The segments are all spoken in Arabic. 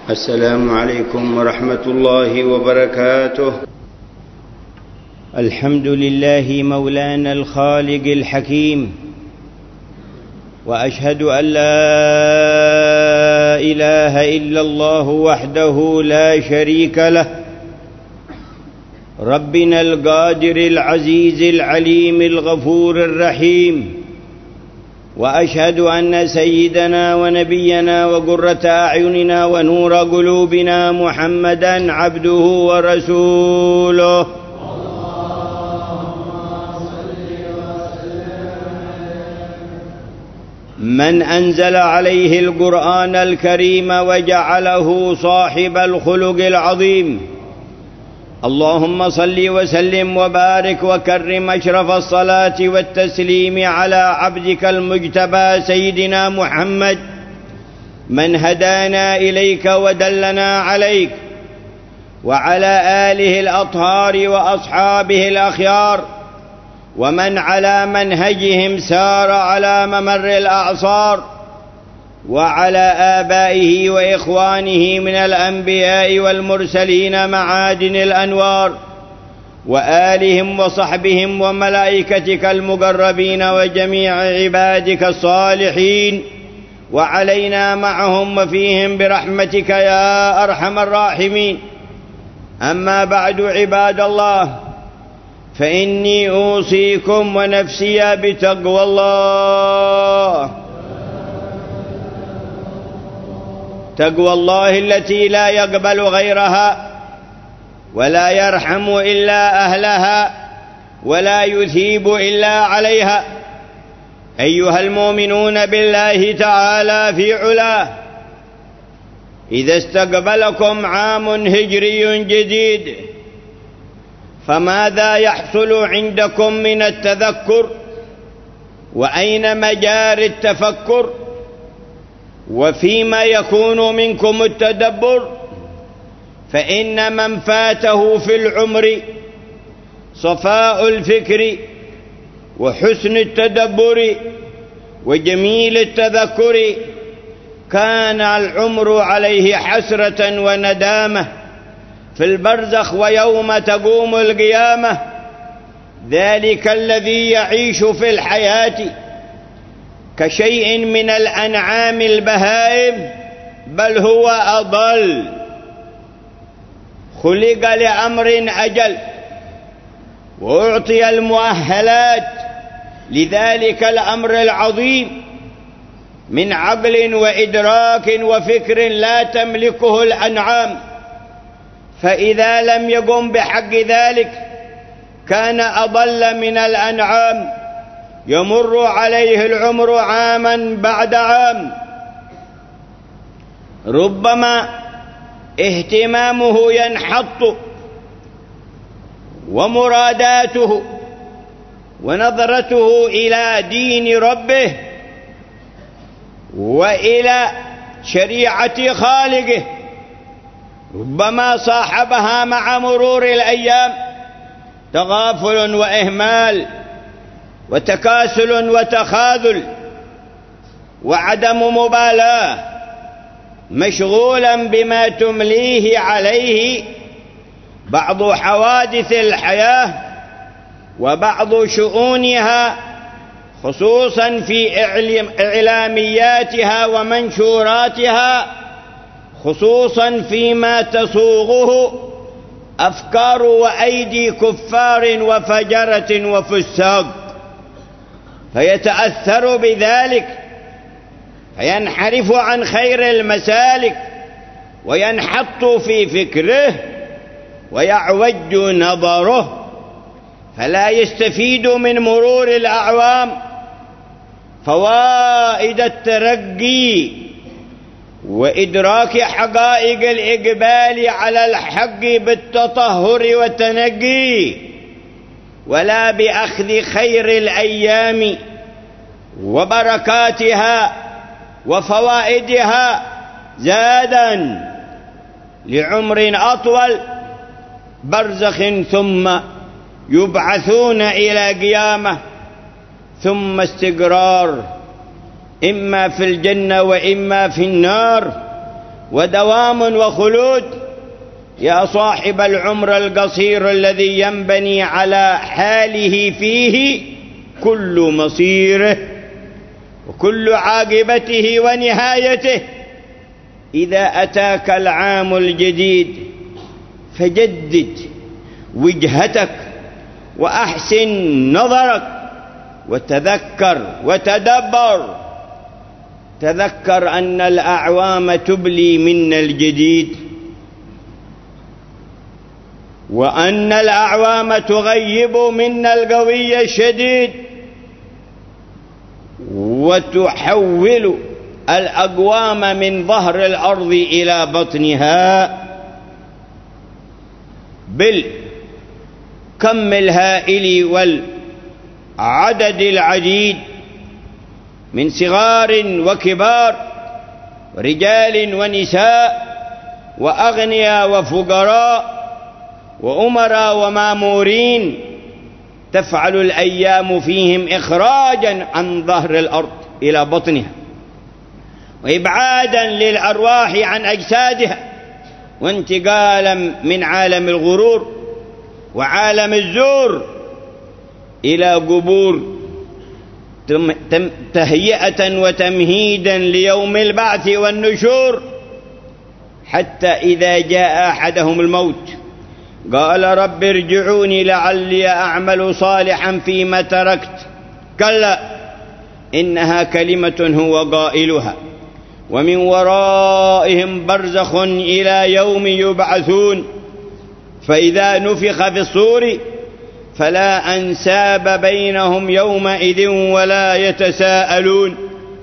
السلام عليكم ورحمة الله وبركاته. الحمد لله مولانا الخالق الحكيم، وأشهد أن لا إله إلا الله وحده لا شريك له، ربنا القادر العزيز العليم الغفور الرحيم. وأشهد أن سيدنا ونبينا وقرة أعيننا ونور قلوبنا محمدًا عبده ورسوله، من أنزل عليه القرآن الكريم وجعله صاحب الخلق العظيم. اللهم صل وسلم وبارك وكرم أشرف الصلاة والتسليم على عبدك المجتبى سيدنا محمد، من هدانا إليك ودلنا عليك، وعلى آله الأطهار وأصحابه الأخيار، ومن على منهجهم سار على ممر الأعصار، وعلى آبائه وإخوانه من الأنبياء والمرسلين معادن الأنوار، وآلهم وصحبهم وملائكتك المقربين وجميع عبادك الصالحين، وعلينا معهم وفيهم برحمتك يا أرحم الراحمين. أما بعد، عباد الله، فإني أوصيكم ونفسي بتقوى الله، تقوى الله التي لا يقبل غيرها، ولا يرحم إلا أهلها، ولا يثيب إلا عليها. أيها المؤمنون بالله تعالى في علاه، إذا استقبلكم عام هجري جديد، فماذا يحصل عندكم من التذكر؟ وأين مجاري التفكر؟ وفيما يكون منكم التدبر؟ فإن من فاته في العمر صفاء الفكر وحسن التدبر وجميل التذكر، كان العمر عليه حسرة وندامة في البرزخ ويوم تقوم القيامة. ذلك الذي يعيش في الحياة كشيء من الأنعام البهائم، بل هو أضل، خلق لأمر أجل وأعطي المؤهلات لذلك الأمر العظيم من عقل وإدراك وفكر لا تملكه الأنعام. فإذا لم يقم بحق ذلك كان أضل من الأنعام، يمر عليه العمر عاما بعد عام، ربما اهتمامه ينحط، ومراداته ونظرته إلى دين ربه وإلى شريعة خالقه ربما صاحبها مع مرور الأيام تغافل وإهمال وتكاسل وتخاذل وعدم مبالاة، مشغولا بما تمليه عليه بعض حوادث الحياة وبعض شؤونها، خصوصا في إعلامياتها ومنشوراتها، خصوصا فيما تصوغه أفكار وأيدي كفار وفجرة وفساق، فيتأثر بذلك فينحرف عن خير المسالك وينحط في فكره ويعوج نظره، فلا يستفيد من مرور الأعوام فوائد الترقي وإدراك حقائق الإقبال على الحق بالتطهر والتنقي، ولا بأخذ خير الأيام وبركاتها وفوائدها زادا لعمر أطول برزخ، ثم يبعثون إلى قيامة، ثم استقرار إما في الجنة وإما في النار، ودوام وخلود. يا صاحب العمر القصير الذي ينبني على حاله فيه كل مصيره وكل عاقبته ونهايته، إذا أتاك العام الجديد فجدد وجهتك وأحسن نظرك وتذكر وتدبر. تذكر أن الأعوام تبلي منا الجديد، وأن الأعوام تغيب منا القوي الشديد، وتحول الأقوام من ظهر الأرض إلى بطنها بالكم الهائل والعدد العديد من صغار وكبار، رجال ونساء، وأغنياء وفقراء، وأمراء ومامورين، تفعل الأيام فيهم إخراجا عن ظهر الأرض إلى بطنها، وإبعادا للأرواح عن أجسادها، وانتقالا من عالم الغرور وعالم الزور إلى قبور، تهيئة وتمهيدا ليوم البعث والنشور، حتى إذا جاء أحدهم الموت قال رب ارجعوني لعلي أعمل صالحا فيما تركت، كلا إنها كلمة هو قائلها ومن ورائهم برزخ إلى يوم يبعثون، فإذا نفخ في الصور فلا أنساب بينهم يومئذ ولا يتساءلون.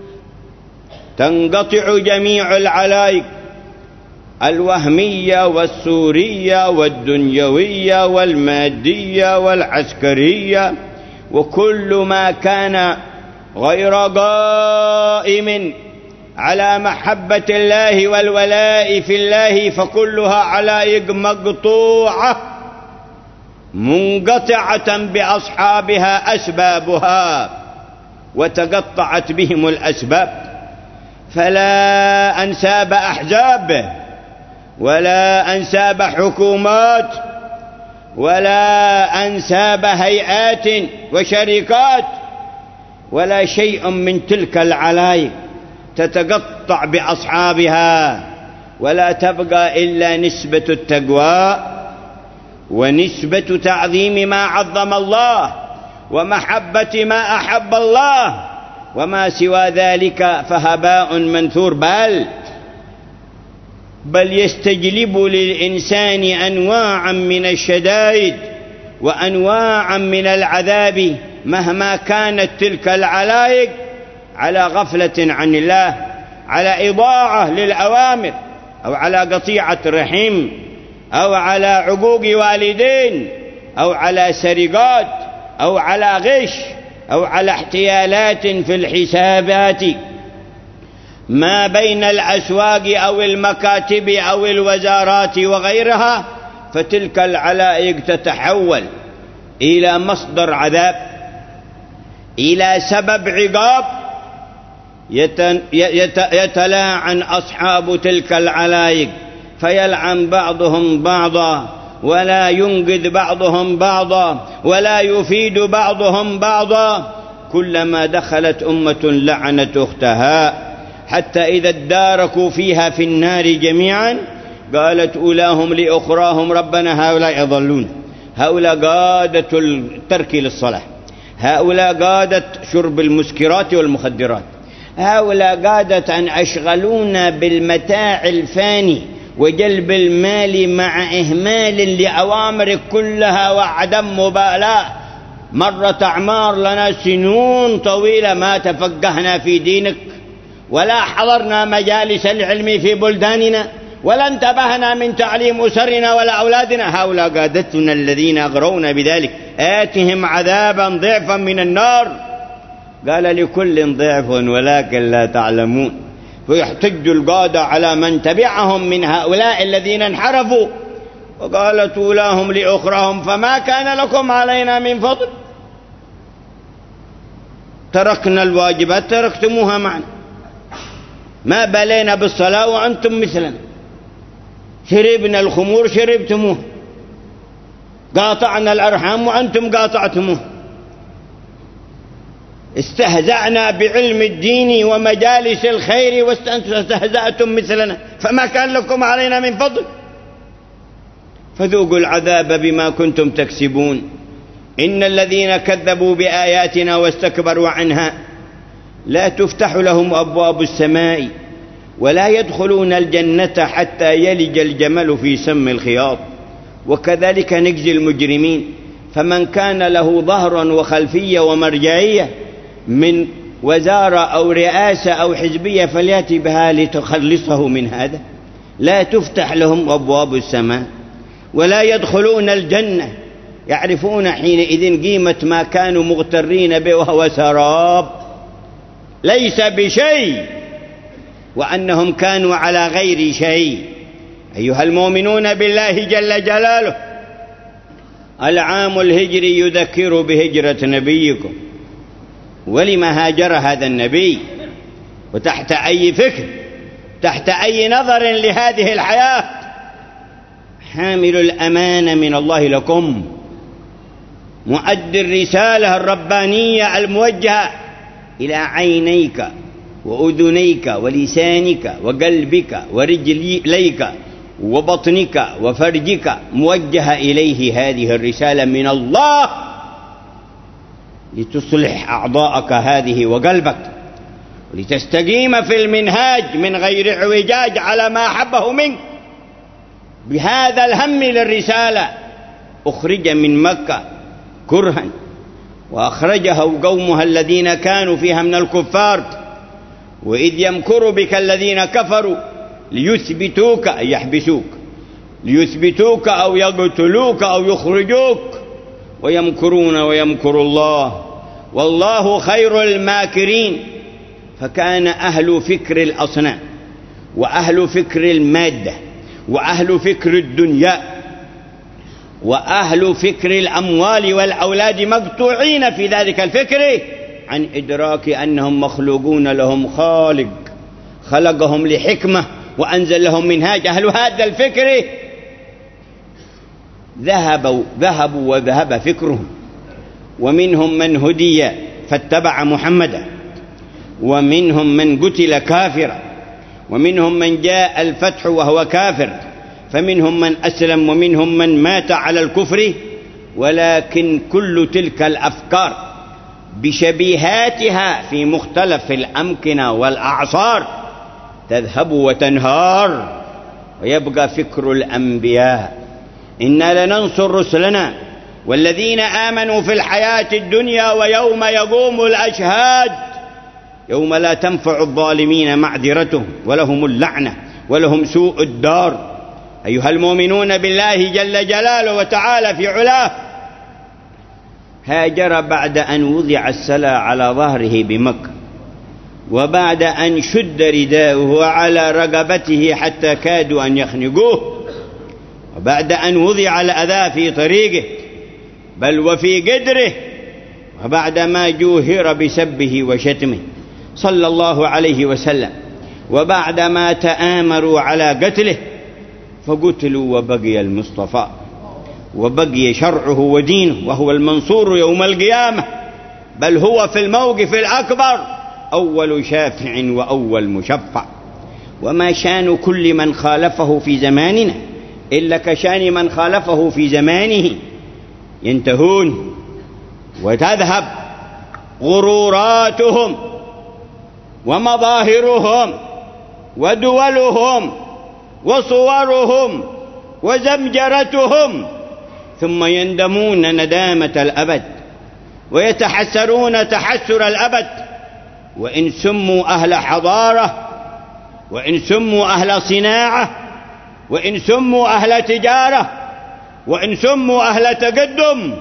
تنقطع جميع العلائق الوهمية والسورية والدنيوية والمادية والعسكرية، وكل ما كان غير قائم على محبة الله والولاء في الله فكلها علائق مقطوعة منقطعة بأصحابها أسبابها، وتقطعت بهم الأسباب، فلا أنساب أحزاب ولا أنساب حكومات ولا أنساب هيئات وشركات ولا شيء من تلك العلائق، تتقطع بأصحابها، ولا تبقى إلا نسبة التقوى ونسبة تعظيم ما عظم الله ومحبة ما أحب الله، وما سوى ذلك فهباء منثور، بل يستجلب للإنسان أنواعا من الشدائد وأنواعا من العذاب مهما كانت تلك العلائق على غفلة عن الله، على إضاعة للأوامر، أو على قطيعة رحم، أو على عقوق والدين، أو على سرقات، أو على غش، أو على احتيالات في الحسابات ما بين الأسواق أو المكاتب أو الوزارات وغيرها، فتلك العلائق تتحول إلى مصدر عذاب، إلى سبب عقاب، يتلاعن أصحاب تلك العلائق، فيلعن بعضهم بعضا، ولا ينقذ بعضهم بعضا، ولا يفيد بعضهم بعضا. كلما دخلت أمة لعنت أختها، حتى إذا اداركوا فيها في النار جميعا قالت أولاهم لأخراهم ربنا هؤلاء يضلون، هؤلاء قادة الترك للصلاة، هؤلاء قادة شرب المسكرات والمخدرات، هؤلاء قادة أن أشغلونا بالمتاع الفاني وجلب المال مع إهمال لأوامرك كلها وعدم مبالاة. مرت أعمار لنا سنون طويلة ما تفقهنا في دينك، ولا حضرنا مجالس العلم في بلداننا، ولا انتبهنا من تعليم أسرنا ولا أولادنا. هؤلاء قادتنا الذين أغرونا بذلك، آتهم عذابا ضعفا من النار. قال لكل ضعف ولكن لا تعلمون. فيحتج القادة على من تبعهم من هؤلاء الذين انحرفوا، وقالت أولاهم لأخراهم فما كان لكم علينا من فضل، تركنا الواجبات تركتموها معنا، ما بلينا بالصلاة وأنتم مثلنا، شربنا الخمور شربتموه، قاطعنا الأرحام وأنتم قاطعتموه، استهزأنا بعلم الدين ومجالس الخير وأنتم استهزأتم مثلنا، فما كان لكم علينا من فضل، فذوقوا العذاب بما كنتم تكسبون. إن الذين كذبوا بآياتنا واستكبروا عنها لا تفتح لهم أبواب السماء ولا يدخلون الجنة حتى يلج الجمل في سم الخياط، وكذلك نجزي المجرمين. فمن كان له ظهر وخلفية ومرجعية من وزارة أو رئاسة أو حزبية فليأتي بها لتخلصه من هذا. لا تفتح لهم أبواب السماء ولا يدخلون الجنة، يعرفون حينئذ قيمة ما كانوا مغترين به وهو سراب ليس بشيء، وأنهم كانوا على غير شيء. أيها المؤمنون بالله جل جلاله، العام الهجري يذكر بهجرة نبيكم، ولما هاجر هذا النبي، وتحت أي فكر، تحت أي نظر لهذه الحياة. حامل الأمانة من الله لكم، مؤدي الرسالة الربانية الموجهة إلى عينيك وأذنيك ولسانك وقلبك ورجليك وبطنك وفرجك، موجهة إليه هذه الرسالة من الله لتصلح أعضاءك هذه وقلبك، ولتستقيم في المنهاج من غير اعوجاج على ما أحبه منك. بهذا الهم للرسالة أخرج من مكة كرها، وأخرجه قومها الذين كانوا فيها من الكفار، وإذ يمكر بك الذين كفروا ليثبتوك أي يحبسوك، ليثبتوك أو يقتلوك أو يخرجوك، ويمكرون ويمكر الله والله خير الماكرين. فكان أهل فكر الأصنام وأهل فكر المادة وأهل فكر الدنيا وأهل فكر الأموال والأولاد مقطوعين في ذلك الفكر عن إدراك أنهم مخلوقون لهم خالق خلقهم لحكمة وأنزل لهم منهاج. أهل هذا الفكر ذهبوا وذهب فكرهم، ومنهم من هدي فاتبع محمدا، ومنهم من قتل كافرا، ومنهم من جاء الفتح وهو كافر، فمنهم من أسلم ومنهم من مات على الكفر. ولكن كل تلك الأفكار بشبيهاتها في مختلف الأمكنة والأعصار تذهب وتنهار، ويبقى فكر الأنبياء: إنا لننصر رسلنا والذين آمنوا في الحياة الدنيا ويوم يقوم الأشهاد، يوم لا تنفع الظالمين معذرتهم ولهم اللعنة ولهم سوء الدار. أيها المؤمنون بالله جل جلاله وتعالى في علاه، هاجر بعد أن وضع السلا على ظهره بمكة، وبعد أن شد رداؤه على رقبته حتى كادوا أن يخنقوه، وبعد أن وضع الأذى في طريقه بل وفي قدره، وبعد ما جوهر بسبه وشتمه صلى الله عليه وسلم، وبعد ما تآمروا على قتله فقتلوا، وبقي المصطفى وبقي شرعه ودينه، وهو المنصور يوم القيامة، بل هو في الموقف الأكبر أول شافع وأول مشفع. وما شان كل من خالفه في زماننا إلا كشان من خالفه في زمانه، ينتهون وتذهب غروراتهم ومظاهرهم ودولهم وصورهم وزمجرتهم، ثم يندمون ندامة الأبد ويتحسرون تحسر الأبد. وإن سموا أهل حضارة، وإن سموا أهل صناعة، وإن سموا أهل تجارة، وإن سموا أهل تقدم،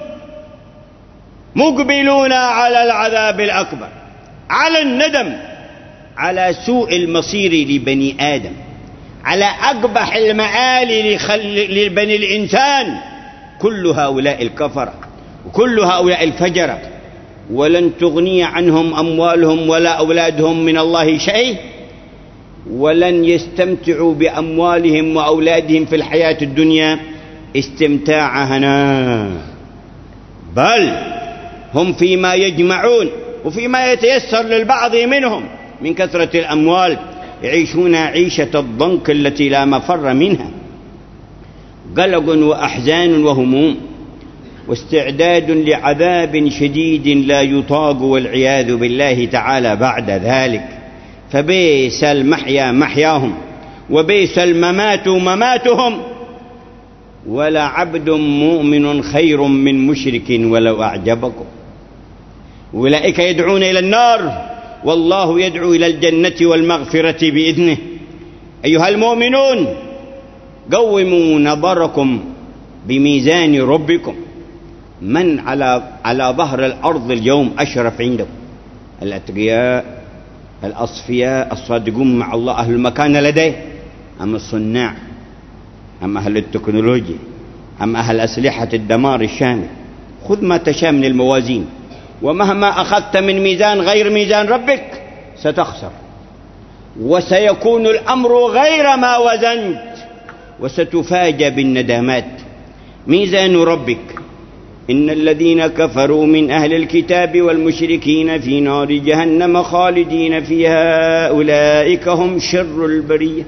مقبلون على العذاب الأكبر، على الندم، على سوء المصير لبني آدم، على أقبح المآل لبني الإنسان. كل هؤلاء الكفرة وكل هؤلاء الفجرة، ولن تغني عنهم أموالهم ولا أولادهم من الله شيء، ولن يستمتعوا بأموالهم وأولادهم في الحياة الدنيا استمتاع هناء، بل هم فيما يجمعون وفيما يتيسر للبعض منهم من كثرة الأموال يعيشون عيشة الضنك التي لا مفر منها، قلق وأحزان وهموم واستعداد لعذاب شديد لا يطاق والعياذ بالله تعالى بعد ذلك. فبئس المحيا محياهم وبئس الممات مماتهم، ولا عبد مؤمن خير من مشرك ولو أعجبكم. أولئك يدعون إلى النار والله يدعو إلى الجنة والمغفرة بإذنه. أيها المؤمنون، قوموا نظركم بميزان ربكم. من على ظهر الأرض اليوم أشرف عندكم؟ الأتقياء الأصفياء الصادقون مع الله أهل المكان لديه، أم الصناع، أم أهل التكنولوجيا، أم أهل أسلحة الدمار الشامل؟ خذ ما تشاء من الموازين، ومهما أخذت من ميزان غير ميزان ربك ستخسر، وسيكون الأمر غير ما وزنت، وستفاجأ بالندامات. ميزان ربك: إن الذين كفروا من أهل الكتاب والمشركين في نار جهنم خالدين فيها أولئك هم شر البرية.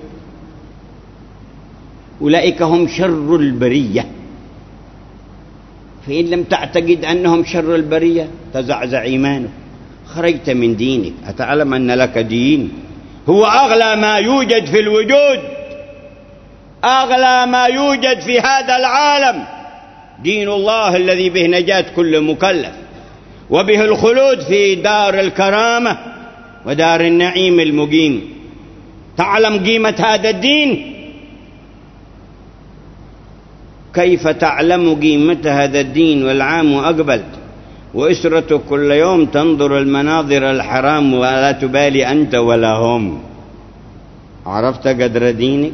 أولئك هم شر البرية. فإن لم تعتقد أنهم شر البرية تزعزع إيمانك، خرجت من دينك. أتعلم أن لك دين هو أغلى ما يوجد في الوجود، أغلى ما يوجد في هذا العالم، دين الله الذي به نجاة كل مكلف، وبه الخلود في دار الكرامة ودار النعيم المقيم. تعلم قيمة هذا الدين؟ كيف تعلم قيمة هذا الدين والعام أقبل وأسرتك كل يوم تنظر المناظر الحرام ولا تبالي أنت ولا هم؟ عرفت قدر دينك؟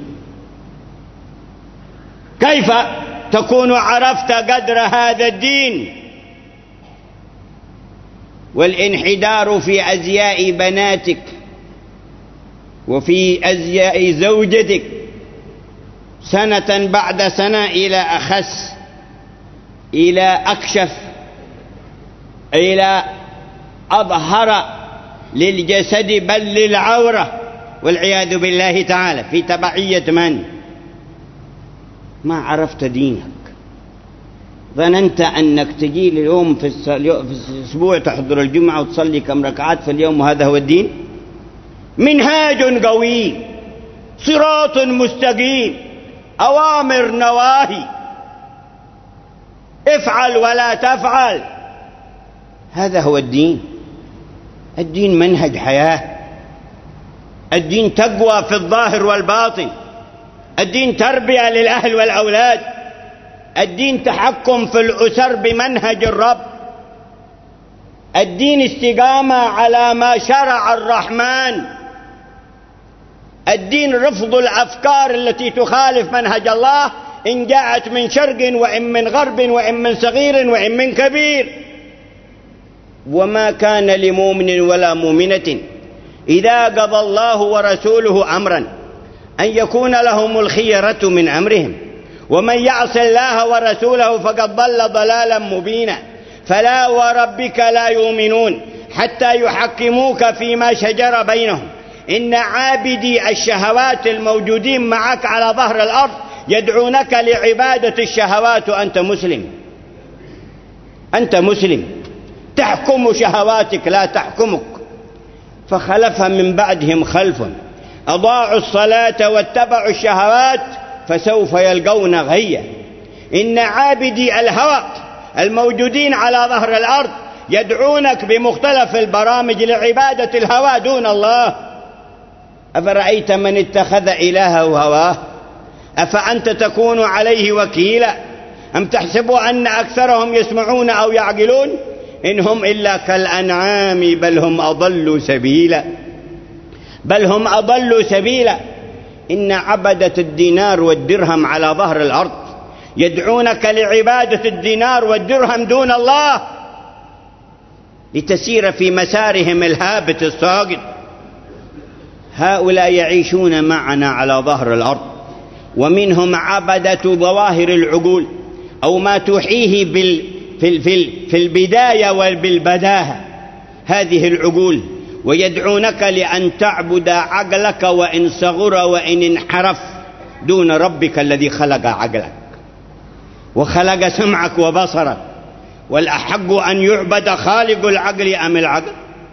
كيف تكون عرفت قدر هذا الدين؟ والانحدار في أزياء بناتك وفي أزياء زوجتك سنة بعد سنة إلى أخس، إلى أكشف، إلى أظهر للجسد بل للعورة، والعياذ بالله تعالى. في تبعية من؟ ما عرفت دينك. ظننت أنك تجي اليوم في الأسبوع تحضر الجمعة وتصلي كم ركعات في اليوم وهذا هو الدين؟ منهاج قوي، صراط مستقيم، أوامر نواهي، افعل ولا تفعل، هذا هو الدين. الدين منهج حياة، الدين تقوى في الظاهر والباطن، الدين تربية للأهل والأولاد، الدين تحكم في الأسر بمنهج الرب، الدين استقامة على ما شرع الرحمن، الدين رفض الأفكار التي تخالف منهج الله إن جاءت من شرق وإن من غرب وإن من صغير وإن من كبير. وما كان لمؤمن ولا مؤمنة إذا قضى الله ورسوله أمرا أن يكون لهم الخيرة من أمرهم، ومن يعص الله ورسوله فقد ضل ضلالا مبينا. فلا وربك لا يؤمنون حتى يحكموك فيما شجر بينهم. إن عابدي الشهوات الموجودين معك على ظهر الأرض يدعونك لعبادة الشهوات وأنت مسلم. أنت مسلم، تحكم شهواتك لا تحكمك. فخلف من بعدهم خلف أضاعوا الصلاة واتبعوا الشهوات فسوف يلقون غيا. إن عابدي الهوى الموجودين على ظهر الأرض يدعونك بمختلف البرامج لعبادة الهوى دون الله. أفرأيت من اتخذ إلهه هواه أفأنت تكون عليه وكيلا أم تحسب أن أكثرهم يسمعون أو يعقلون إن هم إلا كالأنعام بل هم أضلوا سبيلا. بل هم أضلوا سبيلا. إن عبدة الدينار والدرهم على ظهر الأرض يدعونك لعبادة الدينار والدرهم دون الله لتسير في مسارهم الهابط الساقط. هؤلاء يعيشون معنا على ظهر الأرض، ومنهم عبدة ظواهر العقول أو ما توحيه في البداية وبالبداهة هذه العقول، ويدعونك لأن تعبد عقلك وإن صغر وإن انحرف دون ربك الذي خلق عقلك وخلق سمعك وبصرك. والأحق أن يعبد خالق العقل أم العقل؟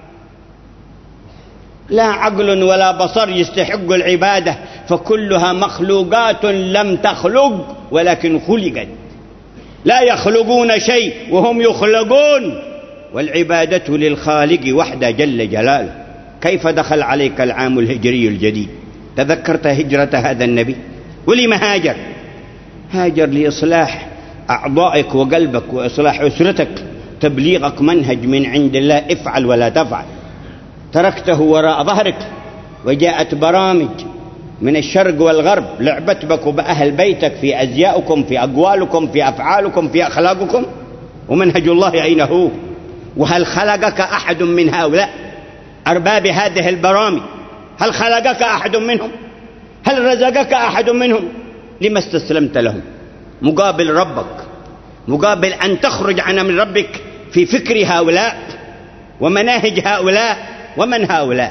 لا عقل ولا بصر يستحق العبادة، فكلها مخلوقات لم تخلق ولكن خلقت. لا يخلقون شيء وهم يخلقون، والعبادة للخالق وحده جل جلاله. كيف دخل عليك العام الهجري الجديد؟ تذكرت هجرة هذا النبي؟ ولما هاجر؟ هاجر لإصلاح أعضائك وقلبك وإصلاح أسرتك، تبليغك منهج من عند الله، افعل ولا تفعل. تركته وراء ظهرك وجاءت برامج من الشرق والغرب لعبت بك وبأهل بيتك في أزياؤكم، في أقوالكم، في أفعالكم، في أخلاقكم. ومنهج الله أين هو؟ وهل خلقك أحد من هؤلاء أرباب هذه البرامج؟ هل خلقك أحد منهم؟ هل رزقك أحد منهم؟ لما استسلمت لهم مقابل ربك، مقابل أن تخرج عن من ربك في فكر هؤلاء ومناهج هؤلاء؟ ومن هؤلاء؟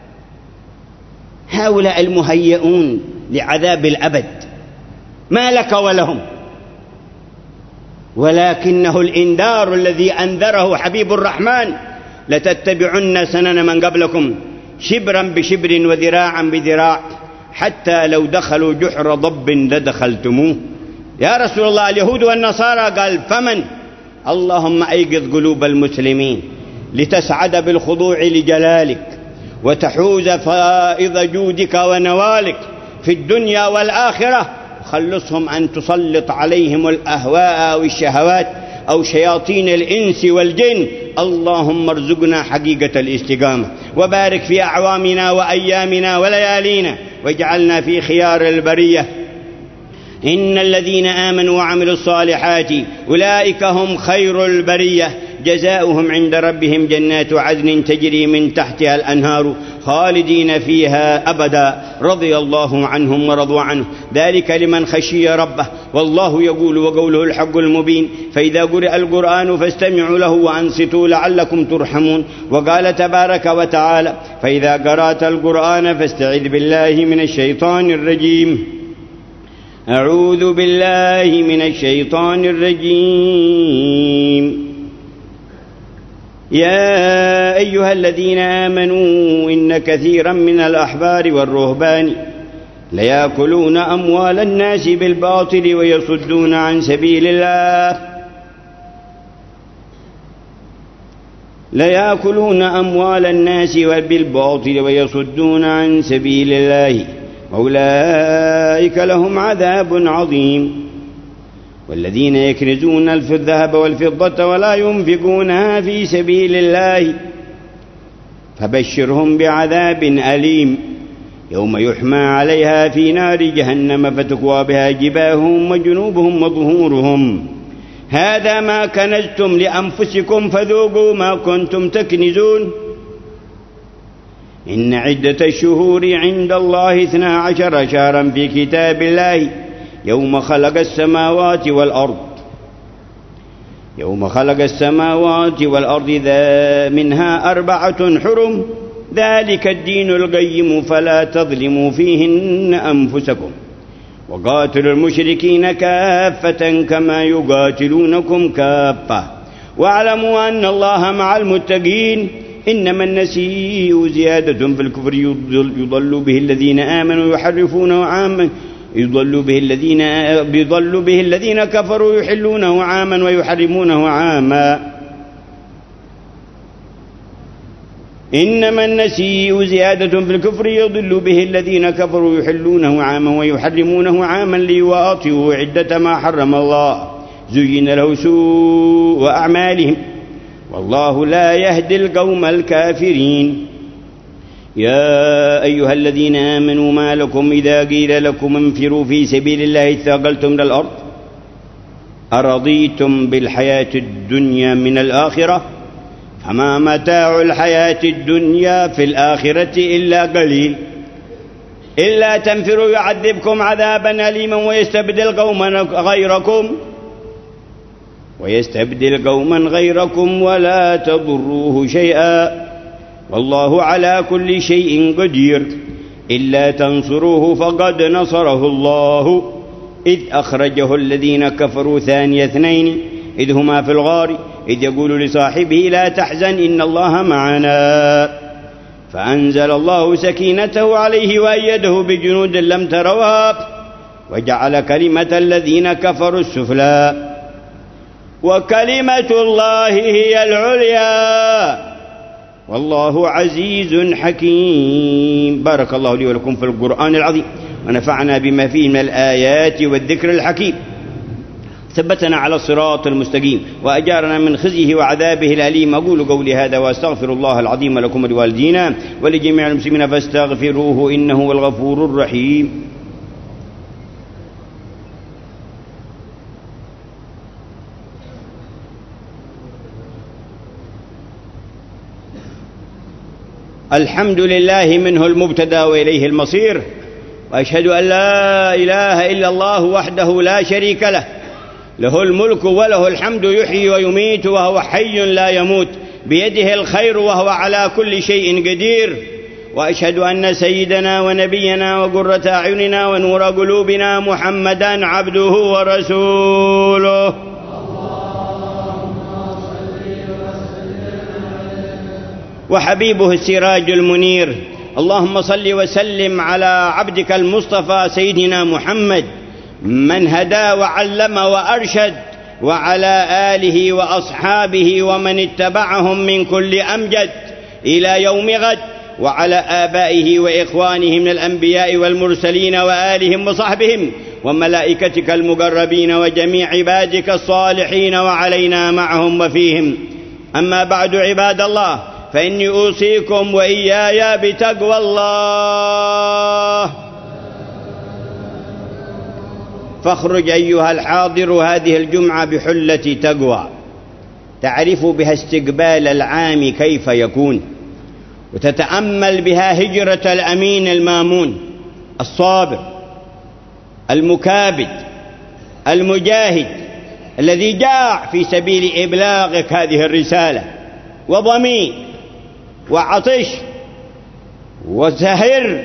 هؤلاء المهيئون لعذاب الأبد، ما لك ولهم. ولكنه الإنذار الذي أنذره حبيب الرحمن: لتتبعن سنن من قبلكم شبرا بشبر وذراعا بذراع حتى لو دخلوا جحر ضب لدخلتموه. يا رسول الله، اليهود والنصارى، قال فمن؟ اللهم أيقظ قلوب المسلمين لتسعد بالخضوع لجلالك وتحوز فائض جودك ونوالك في الدنيا والآخرة، خلصهم أن تسلط عليهم الأهواء أو الشهوات أو شياطين الإنس والجن. اللهم ارزقنا حقيقة الاستقامة، وبارك في أعوامنا وأيامنا وليالينا، واجعلنا في خيار البرية. إن الذين آمنوا وعملوا الصالحات أولئك هم خير البرية، جزاؤهم عند ربهم جنات عدن تجري من تحتها الأنهار خالدين فيها أبدا، رضي الله عنهم ورضوا عنه، ذلك لمن خشي ربه. والله يقول وقوله الحق المبين: فإذا قرئ القرآن فاستمعوا له وأنصتوا لعلكم ترحمون. وقال تبارك وتعالى: فإذا قرأت القرآن فاستعذ بالله من الشيطان الرجيم. أعوذ بالله من الشيطان الرجيم. يا أيها الذين آمنوا إن كثيرا من الأحبار والرهبان ليأكلون أموال الناس بالباطل ويصدون عن سبيل الله ويصدون عن سبيل الله أولئك لهم عذاب عظيم. والذين يكنزون الذهب والفضة ولا ينفقونها في سبيل الله فبشرهم بعذاب أليم يوم يحمى عليها في نار جهنم فتكوى بها جباههم وجنوبهم وظهورهم هذا ما كنزتم لأنفسكم فذوقوا ما كنتم تكنزون. إن عدة الشهور عند الله 12 شهرا في كتاب الله يوم خلق السماوات والأرض منها 4 حرم ذلك الدين القيم فلا تظلموا فيهن أنفسكم وقاتلوا المشركين كافة كما يقاتلونكم كافة واعلموا أن الله مع المتقين. إنما النسيء زيادة في الكفر يضل به الذين آمنوا يحرفونه عاما يضل به الذين كفروا يحلونه عاما ويحرمونه عاما. إنما النسيء زيادة في الكفر يضل به الذين كفروا يحلونه عاما ويحرمونه عاما ليواطئوا عدة ما حرم الله زين له سوء أعمالهم والله لا يهدي القوم الكافرين. يا أيها الذين آمنوا ما لكم إذا قيل لكم انفروا في سبيل الله اثاقلتم إلى الأرض أرضيتم بالحياة الدنيا من الآخرة فما متاع الحياة الدنيا في الآخرة إلا قليل إلا تنفروا يعذبكم عذابا أليما ويستبدل قوما غيركم ولا تضروه شيئا والله على كل شيء قدير. إلا تنصروه فقد نصره الله إذ أخرجه الذين كفروا ثاني اثنين إذ هما في الغار إذ يقول لصاحبه لا تحزن إن الله معنا فأنزل الله سكينته عليه وأيده بجنود لم تروها وجعل كلمة الذين كفروا السفلى وكلمة الله هي العليا والله عزيز حكيم. بارك الله لي ولكم في القرآن العظيم ونفعنا بما فيه من الآيات والذكر الحكيم، ثبتنا على الصراط المستقيم وأجارنا من خزيه وعذابه الأليم. أقول قولي هذا وأستغفر الله العظيم لكم ولوالدينا ولجميع المسلمين فاستغفروه إنه هو الغفور الرحيم. الحمد لله منه المبتدأ وإليه المصير، وأشهد أن لا إله إلا الله وحده لا شريك له، له الملك وله الحمد يحيي ويميت وهو حي لا يموت بيده الخير وهو على كل شيء قدير. وأشهد أن سيدنا ونبينا وقرة أعيننا ونور قلوبنا محمدا عبده ورسوله وحبيبه السراج المنير. اللهم صل وسلم على عبدك المصطفى سيدنا محمد من هدى وعلم وأرشد، وعلى آله وأصحابه ومن اتبعهم من كل أمجد إلى يوم غد، وعلى آبائه وإخوانه من الأنبياء والمرسلين وآلهم وصحبهم وملائكتك المقربين وجميع عبادك الصالحين وعلينا معهم وفيهم. أما بعد عباد الله، فإني أوصيكم وإياي بتقوى الله. فاخرج أيها الحاضر هذه الجمعة بحلة تقوى تعرف بها استقبال العام كيف يكون، وتتأمل بها هجرة الأمين المامون الصابر المكابد المجاهد الذي جاع في سبيل إبلاغك هذه الرسالة، وضمي وعطش وسهر،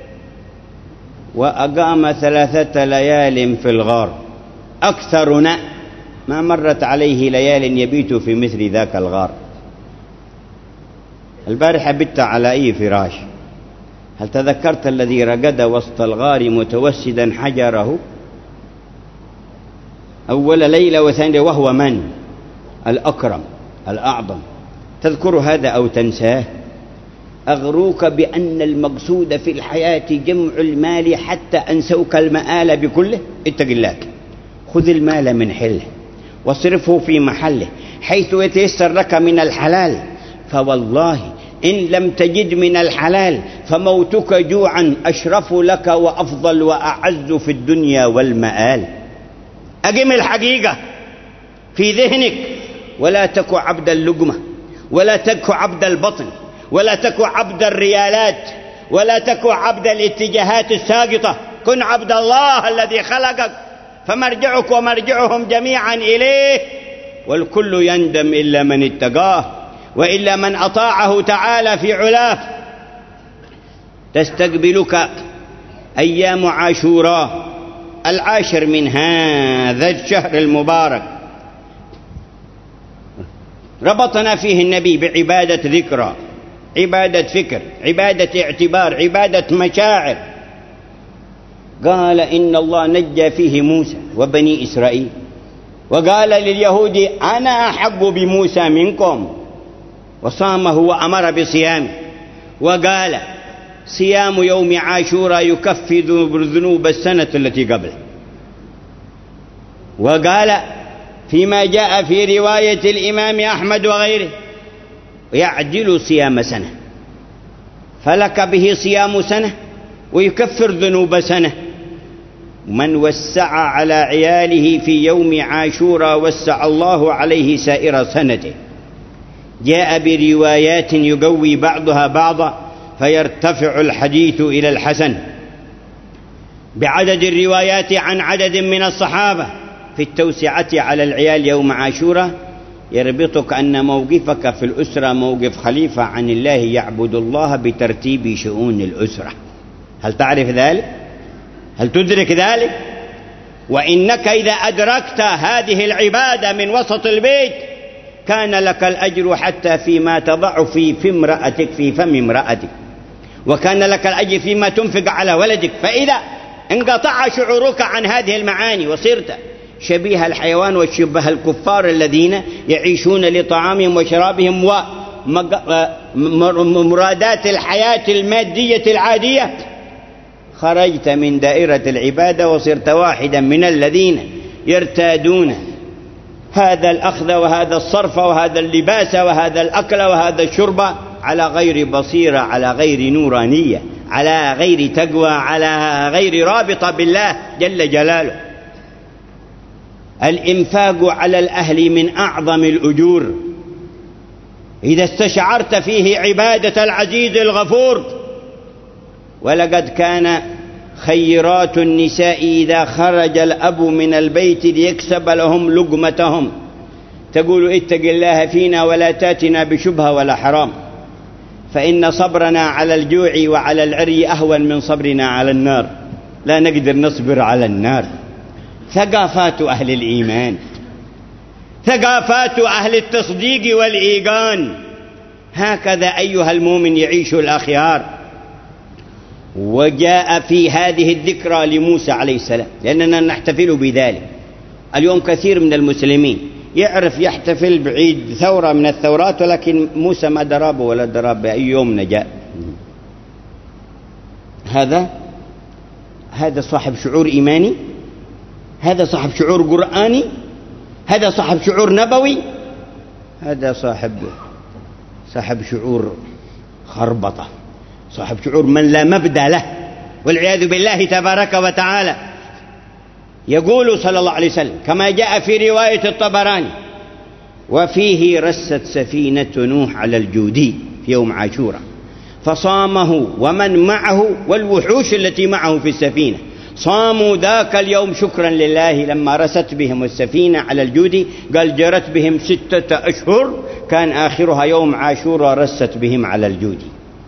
وأقام 3 ليال في الغار. أكثرنا ما مرت عليه ليال يبيت في مثل ذاك الغار. البارحة بت على أي فراش؟ هل تذكرت الذي رقد وسط الغار متوسدا حجره أول ليلة وثانية، وهو من؟ الأكرم الأعظم. تذكر هذا أو تنساه؟ أغروك بأن المقصود في الحياة جمع المال حتى أنسوك المآل بكله. اتق الله، خذ المال من حله واصرفه في محله حيث يتيسر لك من الحلال، فوالله إن لم تجد من الحلال فموتك جوعا أشرف لك وأفضل وأعز في الدنيا والمآل. أقم الحقيقة في ذهنك، ولا تك عبد اللقمة، ولا تك عبد البطن، ولا تك عبد الريالات، ولا تك عبد الاتجاهات الساقطة. كن عبد الله الذي خلقك، فمرجعك ومرجعهم جميعا إليه، والكل يندم إلا من اتقاه وإلا من أطاعه تعالى في علاه. تستقبلك أيام عاشوراء 10 من هذا الشهر المبارك، ربطنا فيه النبي بعبادة ذكرى، عبادة فكر، عبادة اعتبار، عبادة مشاعر. قال إن الله نجى فيه موسى وبني إسرائيل، وقال لليهود أنا أحق بموسى منكم، وصامه وأمر بصيامه، وقال صيام يوم عاشوراء يكفر ذنوب السنة التي قبله، وقال فيما جاء في رواية الإمام أحمد وغيره يعدل صيام سنة، فلك به صيام سنة ويكفر ذنوب سنة. من وسع على عياله في يوم عاشوراء وسع الله عليه سائر سنته. جاء بروايات يقوي بعضها بعضا فيرتفع الحديث إلى الحسن، بعدد الروايات عن عدد من الصحابة في التوسعة على العيال يوم عاشوراء يربطك أن موقفك في الأسرة موقف خليفة عن الله يعبد الله بترتيب شؤون الأسرة. هل تعرف ذلك؟ هل تدرك ذلك؟ وإنك إذا أدركت هذه العبادة من وسط البيت كان لك الأجر حتى فيما تضع في فم امرأتك، وكان لك الأجر فيما تنفق على ولدك. فإذا انقطع شعورك عن هذه المعاني وصرت شبيه الحيوان وشبه الكفار الذين يعيشون لطعامهم وشرابهم ومرادات الحياة المادية العادية، خرجت من دائرة العبادة وصرت واحدا من الذين يرتادون هذا الأخذ وهذا الصرف وهذا اللباس وهذا الأكل وهذا الشرب على غير بصيرة، على غير نورانية، على غير تقوى، على غير رابطة بالله جل جلاله. الإنفاق على الأهل من أعظم الأجور إذا استشعرت فيه عبادة العزيز الغفور. ولقد كان خيرات النساء إذا خرج الأب من البيت ليكسب لهم لقمتهم تقول اتق الله فينا ولا تاتنا بشبهة ولا حرام، فإن صبرنا على الجوع وعلى العري أهون من صبرنا على النار، لا نقدر نصبر على النار. ثقافات أهل الإيمان، ثقافات أهل التصديق والإيقان. هكذا أيها المؤمن يعيش الأخيار. وجاء في هذه الذكرى لموسى عليه السلام، لأننا نحتفل بذلك اليوم. كثير من المسلمين يعرف يحتفل بعيد ثورة من الثورات، ولكن موسى ما درابه ولا دراب بأي يوم نجاء. هذا صاحب شعور إيماني، هذا صاحب شعور قرآني، هذا صاحب شعور نبوي، هذا صاحب شعور خربطة، صاحب شعور من لا مبدأ له والعياذ بالله تبارك وتعالى. يقول صلى الله عليه وسلم كما جاء في رواية الطبراني: وفيه رست سفينة نوح على الجودي في يوم عاشوراء فصامه ومن معه والوحوش التي معه في السفينة، صاموا ذاك اليوم شكرا لله لما رست بهم السفينة على الجودي. قال جرت بهم 6 أشهر كان آخرها يوم عاشوراء رست بهم على الجودي.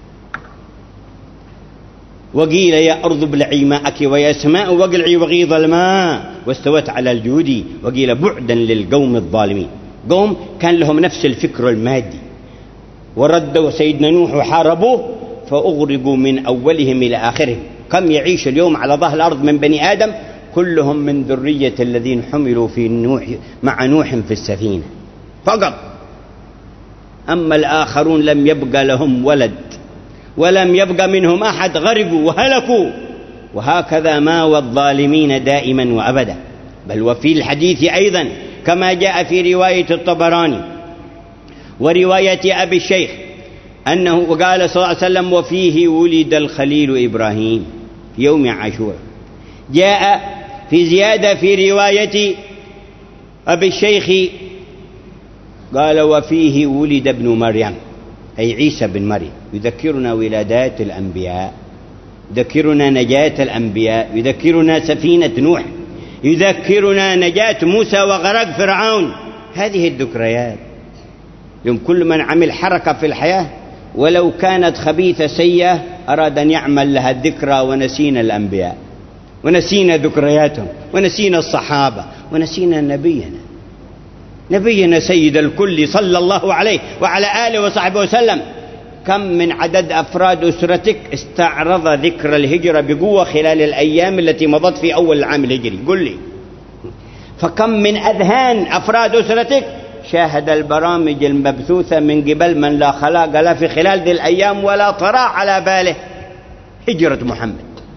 وقيل يا أرض ابلعي ماءك ويا سماء واقلعي وغيض الماء واستوت على الجودي. وقيل بعدا للقوم الظالمين، قوم كان لهم نفس الفكر المادي وردوا سيدنا نوح وحاربوه فأغرقوا من أولهم إلى آخرهم. كم يعيش اليوم على ظهر الأرض من بني آدم كلهم من ذرية الذين حملوا في نوح مع نوح في السفينة فقط. أما الآخرون لم يبقى لهم ولد ولم يبقى منهم أحد، غرقوا وهلكوا. وهكذا ما والظالمين دائما وأبدا. بل وفي الحديث أيضا كما جاء في رواية الطبراني ورواية أبي الشيخ أنه وقال صلى الله عليه وسلم: وفيه ولد الخليل إبراهيم في يوم عاشوراء. جاء في زيادة في رواية أبي الشيخ قال: وفيه ولد ابن مريم أي عيسى بن مريم، يذكرنا ولادات الأنبياء، يذكرنا نجاة الأنبياء، يذكرنا سفينة نوح، يذكرنا نجاة موسى وغرق فرعون. هذه الذكريات يوم كل من عمل حركة في الحياة ولو كانت خبيثة سيئة أراد أن يعمل لها الذكرى، ونسينا الأنبياء ونسينا ذكرياتهم ونسينا الصحابة ونسينا نبينا سيد الكل صلى الله عليه وعلى آله وصحبه وسلم. كم من عدد أفراد أسرتك استعرض ذكر الهجرة بقوة خلال الأيام التي مضت في أول العام الهجري؟ قل لي. فكم من أذهان أفراد أسرتك شاهد البرامج المبثوثة من قبل من لا خلاق له في خلال ذي الأيام ولا طرى على باله هجرة محمد.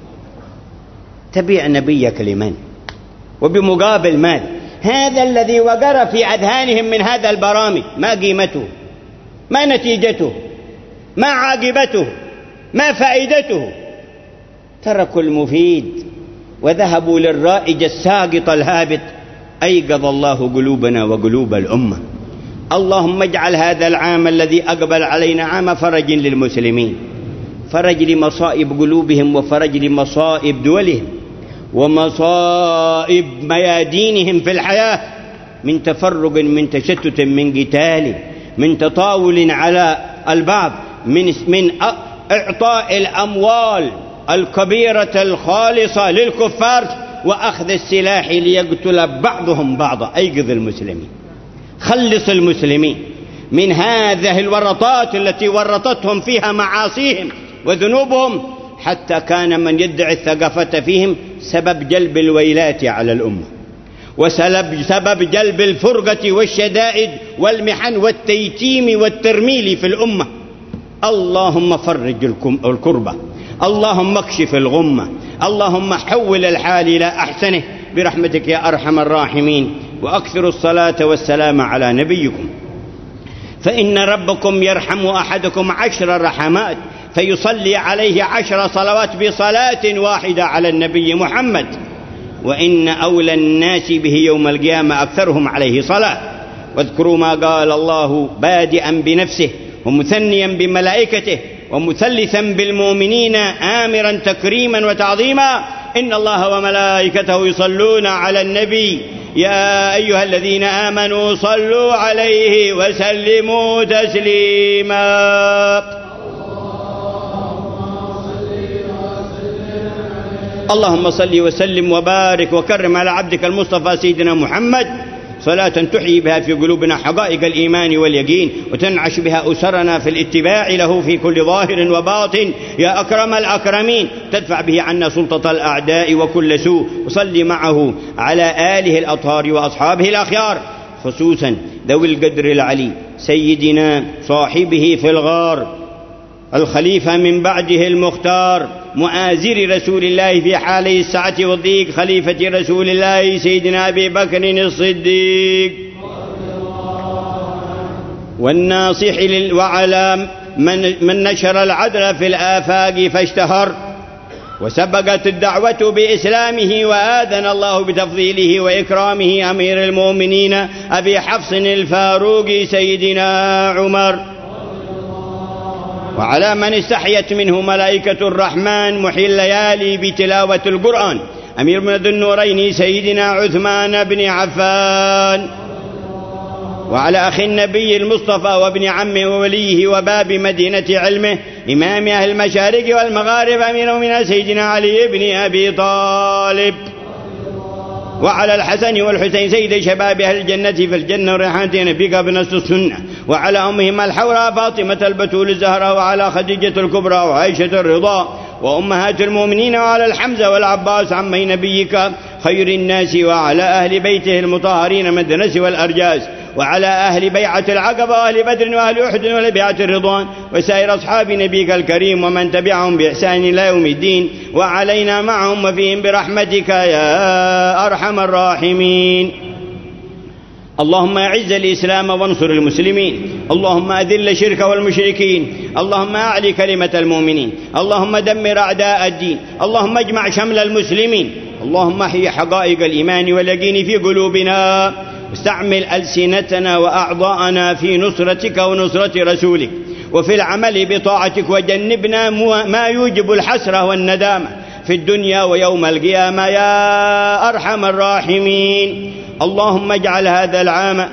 تبيع نبيك لمن وبمقابل ماذا؟ هذا الذي وقر في أذهانهم من هذا البرامج ما قيمته، ما نتيجته، ما عاقبته، ما فائدته؟ تركوا المفيد وذهبوا للرائج الساقط الهابط. أيقظ الله قلوبنا وقلوب الأمة. اللهم اجعل هذا العام الذي أقبل علينا عام فرج للمسلمين، فرج لمصائب قلوبهم وفرج لمصائب دولهم. ومصائب ميادينهم في الحياة من تفرق، من تشتت، من قتال، من تطاول على البعض، من إعطاء الأموال الكبيرة الخالصة للكفار وأخذ السلاح ليقتل بعضهم بعضا. أيقظ المسلمين، خلص المسلمين من هذه الورطات التي ورطتهم فيها معاصيهم وذنوبهم، حتى كان من يدعي الثقافة فيهم سبب جلب الويلات على الأمة، وسبب جلب الفرقة والشدائد والمحن والتيتيم والترميل في الأمة. اللهم فرج الكربة، اللهم اكشف الغمة، اللهم حول الحال إلى أحسنه برحمتك يا أرحم الراحمين. وأكثروا الصلاة والسلام على نبيكم، فإن ربكم يرحم أحدكم 10 رحمات فيصلي عليه 10 صلوات بصلاة واحدة على النبي محمد، وإن أولى الناس به يوم القيامة أكثرهم عليه صلاة. واذكروا ما قال الله بادئا بنفسه ومثنيا بملائكته ومثلثا بالمؤمنين آمرا تكريما وتعظيما: إن الله وملائكته يصلون على النبي يا أيها الذين آمنوا صلوا عليه وسلموا تسليما. اللهم صل وسلم وبارك وكرم على عبدك المصطفى سيدنا محمد صلاة تحيي بها في قلوبنا حقائق الإيمان واليقين، وتنعش بها أسرنا في الاتباع له في كل ظاهر وباطن يا أكرم الأكرمين، تدفع به عنا سلطة الأعداء وكل سوء. وصلي معه على آله الأطهار وأصحابه الأخيار، خصوصا ذوي القدر العلي سيدنا صاحبه في الغار، الخليفة من بعده المختار، مؤازر رسول الله في حالي السعة والضيق، خليفة رسول الله سيدنا أبي بكر الصديق، والناصح وعلى من نشر العدل في الآفاق فاشتهر، وسبقت الدعوة بإسلامه وآذن الله بتفضيله وإكرامه أمير المؤمنين أبي حفص الفاروق سيدنا عمر، وعلى من استحيت منه ملائكة الرحمن محيي الليالي بتلاوة القرآن أمير من ذي النورين سيدنا عثمان بن عفان، وعلى أخي النبي المصطفى وابن عمه ووليه وباب مدينة علمه إمام أهل المشارق والمغارب أمير من سيدنا علي بن أبي طالب، وعلى الحسن والحسين سيد شباب أهل الجنة في الجنة وريحانة نبيك بنص السنة، وعلى أمهما الحوراء فاطمة البتول الزهراء، وعلى خديجة الكبرى وعائشة الرضا وأمهات المؤمنين، وعلى الحمزة والعباس عمي نبيك خير الناس، وعلى أهل بيته المطهرين من الدنس والأرجاس، وعلى أهل بيعة العقبة وأهل بدر وأهل أحد ولبيعة الرضوان وسائر أصحاب نبيك الكريم ومن تبعهم بإحسان إلى يوم الدين، وعلينا معهم وفيهم برحمتك يا أرحم الراحمين. اللهم أعز الإسلام وانصر المسلمين، اللهم أذل الشرك والمشركين، اللهم أعلي كلمة المؤمنين، اللهم دمر أعداء الدين، اللهم اجمع شمل المسلمين، اللهم احيي حقائق الإيمان واليقين في قلوبنا، واستعمل ألسنتنا وأعضاءنا في نصرتك ونصرة رسولك وفي العمل بطاعتك، وجنبنا ما يوجب الحسرة والندامة في الدنيا ويوم القيامة يا أرحم الراحمين. اللهم اجعل هذا العام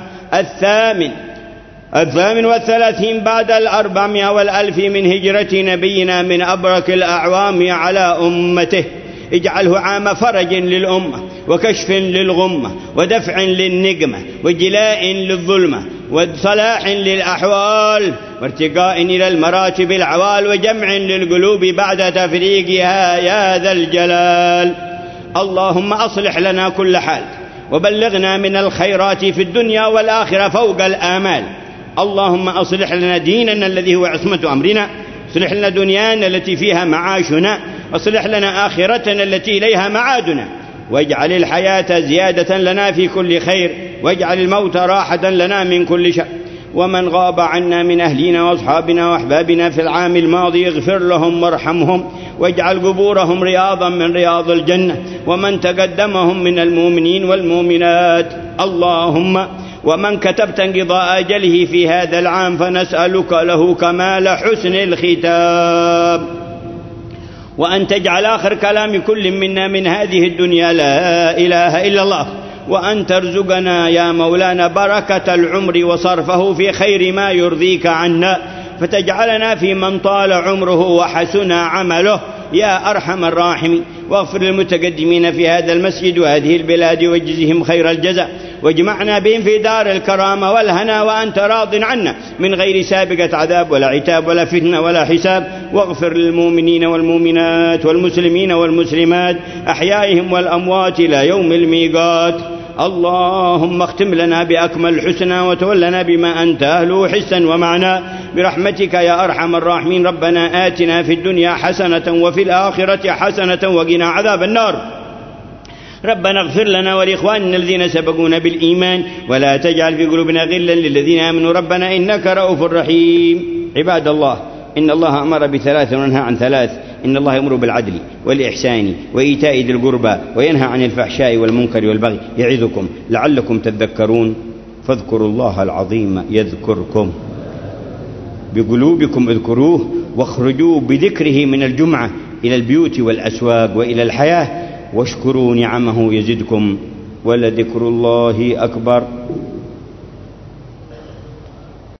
الثامن والثلاثين بعد 400 من هجرة نبينا من أبرك الأعوام على أمته، اجعله عام فرج للأمة وكشف للغمة ودفع للنقمة وجلاء للظلمة وصلاح للأحوال وارتقاء إلى المراتب العوال وجمع للقلوب بعد تفريقها يا ذا الجلال. اللهم أصلح لنا كل حال وبلغنا من الخيرات في الدنيا والآخرة فوق الآمال. اللهم أصلح لنا ديننا الذي هو عصمة أمرنا، أصلح لنا دنيانا التي فيها معاشنا، أصلح لنا آخرتنا التي إليها معادنا، واجعل الحياة زيادة لنا في كل خير، واجعل الموت راحة لنا من كل شر. ومن غاب عنا من أهلنا وأصحابنا وأحبابنا في العام الماضي اغفر لهم وارحمهم، واجعل قبورهم رياضا من رياض الجنة، ومن تقدمهم من المؤمنين والمؤمنات. اللهم ومن كتبت انقضاء أجله في هذا العام فنسألك له كمال حسن الختام، وأن تجعل آخر كلام كل منا من هذه الدنيا لا إله إلا الله، وأن ترزقنا يا مولانا بركة العمر وصرفه في خير ما يرضيك عنا، فتجعلنا في من طال عمره وحسن عمله يا أرحم الراحمين. واغفر للمتقدمين في هذا المسجد وهذه البلاد واجزهم خير الجزاء، واجمعنا بهم في دار الكرامة والهنا وأنت راض عنا من غير سابقة عذاب ولا عتاب ولا فتنة ولا حساب. واغفر للمؤمنين والمؤمنات والمسلمين والمسلمات أحيائهم والأموات إلى يوم الميقات. اللهم اختم لنا بأكمل الحسنى وتولنا بما أنت أهله حسا ومعنى برحمتك يا أرحم الراحمين. ربنا آتنا في الدنيا حسنة وفي الآخرة حسنة وقنا عذاب النار. ربنا اغفر لنا ولإخواننا الذين سبقونا بالإيمان ولا تجعل في قلوبنا غلا للذين آمنوا ربنا إنك رؤوف رحيم. عباد الله، إن الله أمر بثلاث ونهى عن ثلاث. إن الله يأمر بالعدل والإحسان وإيتاء ذي القربى وينهى عن الفحشاء والمنكر والبغي يعظكم لعلكم تذكرون. فاذكروا الله العظيم يذكركم، بقلوبكم اذكروه، واخرجوا بذكره من الجمعة إلى البيوت والأسواق وإلى الحياة، واشكروا نعمه يزدكم، ولذكر الله أكبر.